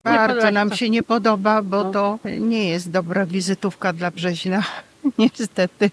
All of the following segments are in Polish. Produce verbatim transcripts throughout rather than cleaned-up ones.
Bardzo nam się nie podoba, bo to nie jest dobra wizytówka dla Brzeźna, niestety.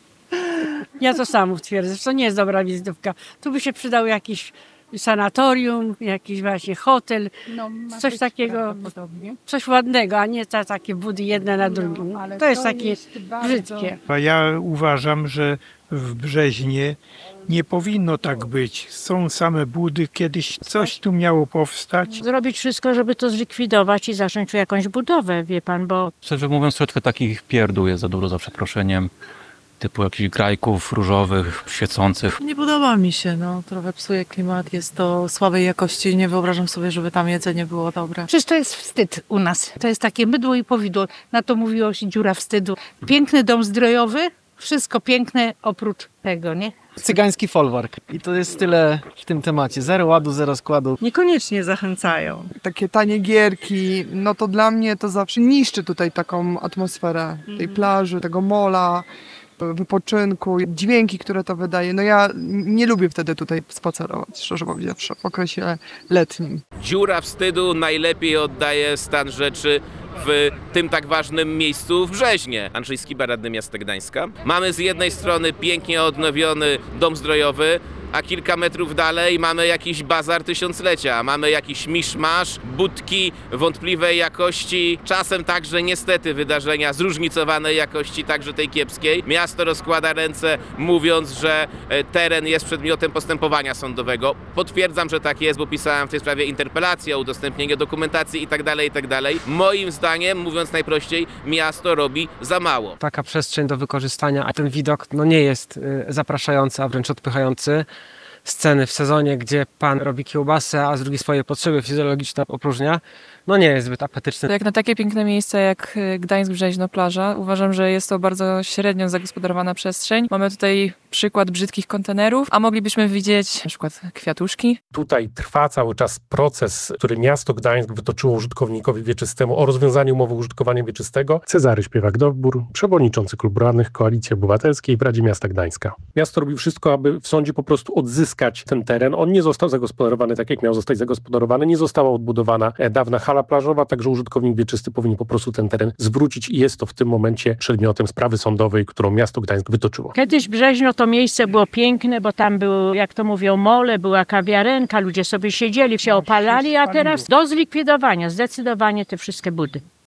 Ja to samo twierdzę, że to nie jest dobra wizytówka. Tu by się przydał jakiś sanatorium, jakiś właśnie hotel, No, ma coś być takiego, prawdopodobnie. coś ładnego, a nie ta, takie budy jedne na drugim. No, ale To jest to takie jest bardzo- brzydkie. A ja uważam, że w Brzeźnie nie powinno tak być. Są same budy, kiedyś coś tu miało powstać. Zrobić wszystko, żeby to zlikwidować i zacząć tu jakąś budowę, wie pan, bo Szczerze mówiąc, troszeczkę takich pierdół jest za dużo, za przeproszeniem. Typu jakichś grajków różowych, świecących. Nie podoba mi się, no trochę psuje klimat, jest to słabej jakości, nie wyobrażam sobie, żeby tam jedzenie było dobre. Przecież to jest wstyd u nas. To jest takie mydło i powidło. Na to mówiło się dziura wstydu. Piękny dom zdrojowy, wszystko piękne oprócz tego, nie? Cygański folwark. I to jest tyle w tym temacie. Zero ładu, zero składu. Niekoniecznie zachęcają. Takie tanie gierki, no to dla mnie to zawsze niszczy tutaj taką atmosferę tej plaży, tego mola, wypoczynku, dźwięki, które to wydaje. No ja nie lubię wtedy tutaj spacerować, szczerze powiedziawszy, w okresie letnim. Dziura wstydu najlepiej oddaje stan rzeczy w tym tak ważnym miejscu w Brzeźnie. Andrzej Skiba, radny miasta Gdańska. Mamy z jednej strony pięknie odnowiony dom zdrojowy, a kilka metrów dalej mamy jakiś bazar tysiąclecia, mamy jakiś miszmasz, budki wątpliwej jakości, czasem także niestety wydarzenia zróżnicowanej jakości, także tej kiepskiej. Miasto rozkłada ręce, mówiąc, że teren jest przedmiotem postępowania sądowego. Potwierdzam, że tak jest, bo pisałem w tej sprawie interpelację o udostępnienie dokumentacji itd., itd. Moim zdaniem, mówiąc najprościej, miasto robi za mało. Taka przestrzeń do wykorzystania, a ten widok no, nie jest y, zapraszający, a wręcz odpychający. Sceny w sezonie, gdzie pan robi kiełbasę, a z drugiej swoje potrzeby fizjologiczne opróżnia, no nie jest zbyt apetyczne. Jak na takie piękne miejsce jak Gdańsk Brzeźno plaża, uważam, że jest to bardzo średnio zagospodarowana przestrzeń. Mamy tutaj przykład brzydkich kontenerów, a moglibyśmy widzieć na przykład kwiatuszki. Tutaj trwa cały czas proces, który miasto Gdańsk wytoczyło użytkownikowi wieczystemu o rozwiązaniu umowy użytkowania wieczystego. Cezary Śpiewak-Dowbór, przewodniczący Klubu Radnych Koalicji Obywatelskiej w Radzie Miasta Gdańska. Miasto robi wszystko, aby w sądzie po prostu odzyskać ten teren. On nie został zagospodarowany tak, jak miał zostać zagospodarowany. Nie została odbudowana dawna hala plażowa, także użytkownik wieczysty powinien po prostu ten teren zwrócić i jest to w tym momencie przedmiotem sprawy sądowej, którą miasto Gdańsk wytoczyło. Kiedyś Brzeźno to miejsce było piękne, bo tam był, jak to mówią, mole, była kawiarenka, ludzie sobie siedzieli, się opalali, a teraz do zlikwidowania zdecydowanie te wszystkie budy.